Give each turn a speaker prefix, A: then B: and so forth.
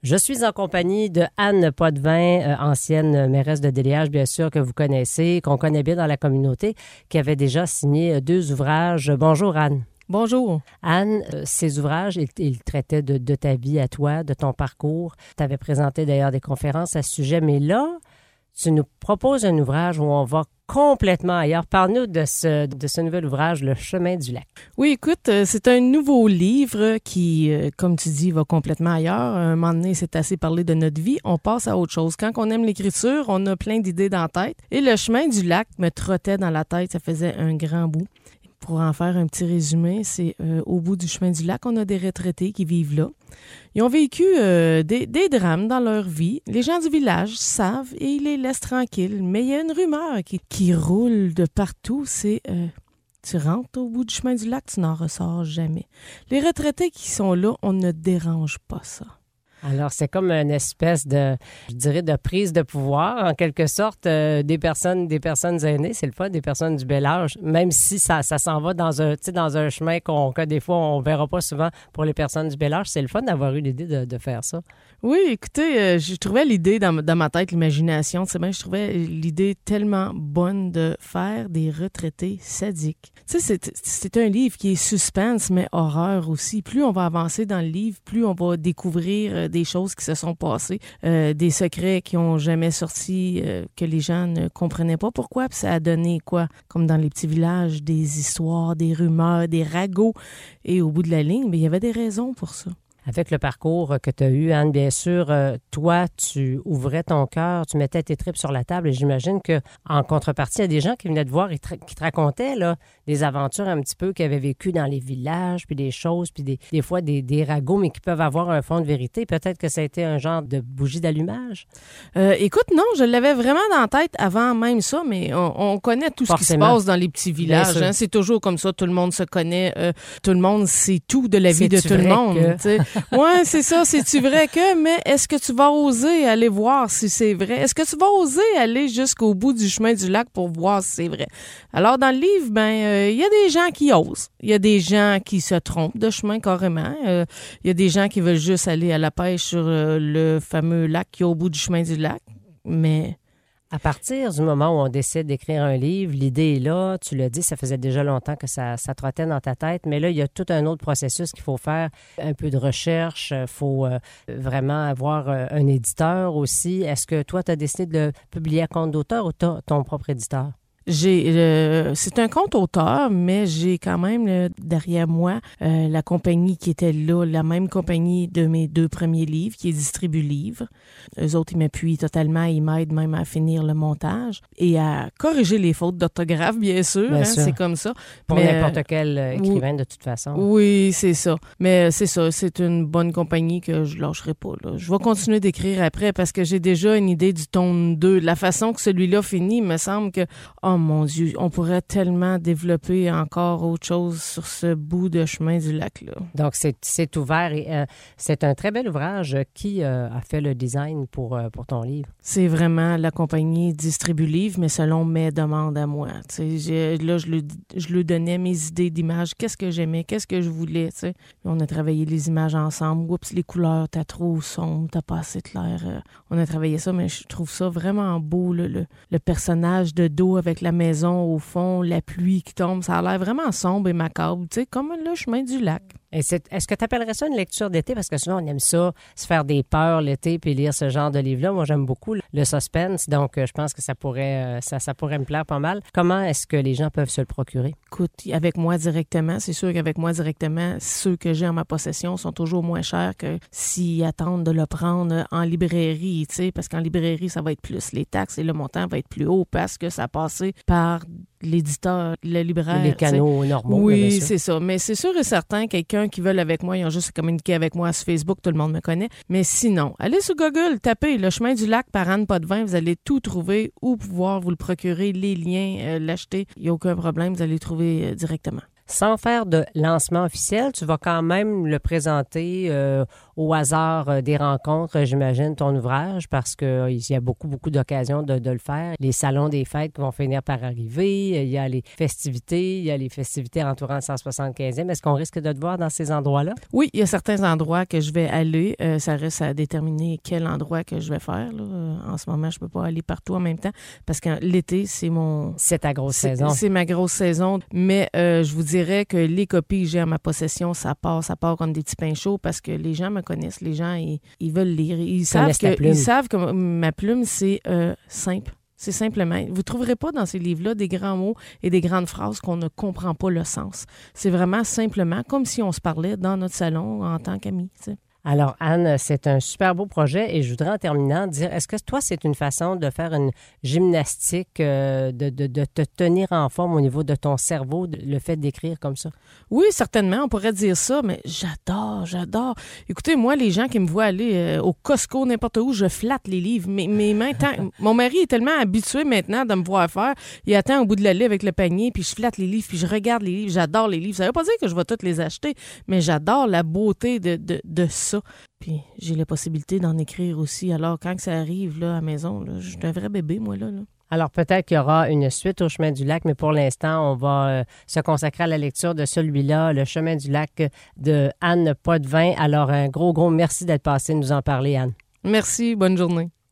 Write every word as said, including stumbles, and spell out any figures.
A: Je suis en compagnie de Anne Potvin, euh, ancienne mairesse de Déliage, bien sûr, que vous connaissez, qu'on connaît bien dans la communauté, qui avait déjà signé deux ouvrages. Bonjour, Anne.
B: Bonjour.
A: Anne, euh, ces ouvrages, ils, ils traitaient de, de ta vie à toi, de ton parcours. Tu avais présenté d'ailleurs des conférences à ce sujet, mais là, tu nous proposes un ouvrage où on va complètement ailleurs. Parle-nous de ce, de ce nouvel ouvrage, Le chemin du lac.
B: Oui, écoute, c'est un nouveau livre qui, comme tu dis, va complètement ailleurs. À un moment donné, c'est assez parlé de notre vie. On passe à autre chose. Quand on aime l'écriture, on a plein d'idées dans la tête. Et Le chemin du lac me trottait dans la tête. Ça faisait un grand bout. Pour en faire un petit résumé, c'est euh, au bout du chemin du lac, on a des retraités qui vivent là. Ils ont vécu euh, des, des drames dans leur vie. Les gens du village savent et ils les laissent tranquilles. Mais il y a une rumeur qui, qui roule de partout, c'est euh, tu rentres au bout du chemin du lac, tu n'en ressors jamais. Les retraités qui sont là, on ne dérange pas ça.
A: Alors, c'est comme une espèce de, je dirais, de prise de pouvoir, en quelque sorte, euh, des personnes des personnes aînées. C'est le fun, des personnes du bel âge, même si ça, ça s'en va dans un, tu sais, dans un chemin qu'on, que des fois, on ne verra pas souvent pour les personnes du bel âge. C'est le fun d'avoir eu l'idée de, de faire ça.
B: Oui, écoutez, euh, je trouvais l'idée dans, dans ma tête, l'imagination, c'est bien, je trouvais l'idée tellement bonne de faire des retraités sadiques. Tu sais, c'est, c'est un livre qui est suspense, mais horreur aussi. Plus on va avancer dans le livre, plus on va découvrir euh, des choses qui se sont passées, euh, des secrets qui ont jamais sorti, euh, que les gens ne comprenaient pas pourquoi. Puis ça a donné quoi? Comme dans les petits villages, des histoires, des rumeurs, des ragots. Et au bout de la ligne, bien, il y avait des raisons pour ça.
A: Avec le parcours que tu as eu, Anne, bien sûr, euh, toi, tu ouvrais ton cœur, tu mettais tes tripes sur la table et j'imagine qu'en contrepartie, il y a des gens qui venaient te voir et te, qui te racontaient là, des aventures un petit peu qu'ils avaient vécues dans les villages, puis des choses, puis des, des fois des, des ragots, mais qui peuvent avoir un fond de vérité. Peut-être que ça a été un genre de bougie d'allumage.
B: Euh, écoute, non, je l'avais vraiment dans la tête avant même ça, mais on, on connaît tout Forcément. Ce qui se passe dans les petits villages. Hein, c'est toujours comme ça, tout le monde se connaît, euh, tout le monde sait tout de la vie de tout le monde. Que... Oui, c'est ça. C'est-tu vrai que, mais est-ce que tu vas oser aller voir si c'est vrai? Est-ce que tu vas oser aller jusqu'au bout du chemin du lac pour voir si c'est vrai? Alors, dans le livre, ben, il euh, y a des gens qui osent. Il y a des gens qui se trompent de chemin carrément. Il euh, y a des gens qui veulent juste aller à la pêche sur euh, le fameux lac qui est au bout du chemin du lac. Mais...
A: À partir du moment où on décide d'écrire un livre, l'idée est là, tu l'as dit, ça faisait déjà longtemps que ça, ça trottait dans ta tête, mais là, il y a tout un autre processus qu'il faut faire, un peu de recherche, il faut euh, vraiment avoir euh, un éditeur aussi. Est-ce que toi, tu as décidé de le publier à compte d'auteur ou tu as ton propre éditeur?
B: J'ai, euh, c'est un compte auteur, mais j'ai quand même là, derrière moi euh, la compagnie qui était là, la même compagnie de mes deux premiers livres, qui est Distribue Livre. Eux autres, ils m'appuient totalement, ils m'aident même à finir le montage et à corriger les fautes d'orthographe, bien sûr, bien hein, sûr. C'est comme ça.
A: Pour
B: mais,
A: n'importe quel euh, écrivain, oui, de toute façon.
B: Oui, c'est ça. Mais c'est ça, c'est une bonne compagnie que je lâcherai pas. Là. Je vais continuer d'écrire après parce que j'ai déjà une idée du tome deux. La façon que celui-là finit, il me semble que... Oh mon Dieu, on pourrait tellement développer encore autre chose sur ce bout de chemin du lac-là.
A: Donc, c'est, c'est ouvert et euh, c'est un très bel ouvrage. Qui euh, a fait le design pour, euh, pour ton livre?
B: C'est vraiment la compagnie Distribue Livre, mais selon mes demandes à moi. J'ai, là, je lui, je lui donnais mes idées d'images, qu'est-ce que j'aimais, qu'est-ce que je voulais. T'sais. On a travaillé les images ensemble. Oups, les couleurs, t'as trop sombre, t'as pas assez clair. Euh, on a travaillé ça, mais je trouve ça vraiment beau, là, le, le personnage de dos avec la maison au fond, la pluie qui tombe, ça a l'air vraiment sombre et macabre, tu sais, comme le chemin du lac.
A: Et c'est, est-ce que tu appellerais ça une lecture d'été? Parce que souvent, on aime ça, se faire des peurs l'été puis lire ce genre de livre-là. Moi, j'aime beaucoup le suspense, donc euh, je pense que ça pourrait, euh, ça, ça pourrait me plaire pas mal. Comment est-ce que les gens peuvent se le procurer?
B: Écoute, avec moi directement, c'est sûr qu'avec moi directement, ceux que j'ai en ma possession sont toujours moins chers que s'ils attendent de le prendre en librairie, tu sais, parce qu'en librairie, ça va être plus les taxes et le montant va être plus haut parce que ça a passé par l'éditeur, le libraire.
A: Les canaux
B: t'sais.
A: normaux.
B: Oui, c'est ça. Mais c'est sûr et certain, quelqu'un qui veut avec moi, ils ont juste communiqué avec moi sur Facebook, tout le monde me connaît. Mais sinon, allez sur Google, tapez Le chemin du lac par Anne Potvin, vous allez tout trouver ou pouvoir vous le procurer, les liens, euh, l'acheter. Il n'y a aucun problème, vous allez le trouver euh, directement.
A: sans faire de lancement officiel, tu vas quand même le présenter euh, au hasard euh, des rencontres, j'imagine, ton ouvrage, parce qu'il euh, y a beaucoup, beaucoup d'occasions de, de le faire. Les salons des fêtes vont finir par arriver, il y a les festivités, il y a les festivités entourant le cent soixante-quinzième. Est-ce qu'on risque de te voir dans ces endroits-là?
B: Oui, il y a certains endroits que je vais aller. Euh, ça reste à déterminer quel endroit que je vais faire. Là. Euh, en ce moment, je peux pas aller partout en même temps parce que l'été, c'est mon...
A: C'est ta grosse
B: c'est,
A: saison.
B: C'est ma grosse saison. Mais euh, je vous dirais que les copies que j'ai à ma possession, ça part, ça part comme des petits pains chauds parce que les gens me connaissent. Les gens, ils, ils veulent lire. Ils savent, que, ils savent que ma plume, c'est euh, simple. C'est simplement, vous ne trouverez pas dans ces livres-là des grands mots et des grandes phrases qu'on ne comprend pas le sens. C'est vraiment simplement comme si on se parlait dans notre salon en tant qu'amis. Tu sais.
A: Alors, Anne, c'est un super beau projet et je voudrais en terminant dire, est-ce que toi, c'est une façon de faire une gymnastique, euh, de, de, de te tenir en forme au niveau de ton cerveau, de, le fait d'écrire comme ça?
B: Oui, certainement, on pourrait dire ça, mais j'adore, j'adore. Écoutez, moi, les gens qui me voient aller euh, au Costco, n'importe où, je flatte les livres. Mes, mes mains, tant... Mon mari est tellement habitué maintenant de me voir faire, il attend au bout de l'allée avec le panier, puis je flatte les livres, puis je regarde les livres, j'adore les livres. Ça veut pas dire que je vais tous les acheter, mais j'adore la beauté de, de, de ça. Puis j'ai la possibilité d'en écrire aussi. Alors, quand ça arrive là, à la maison, là, je suis un vrai bébé, moi, là. là.
A: Alors, peut-être qu'il y aura une suite au Chemin du Lac, mais pour l'instant, on va euh, se consacrer à la lecture de celui-là, Le Chemin du Lac de Anne Potvin. Alors, un gros, gros merci d'être passée nous en parler, Anne.
B: Merci, bonne journée.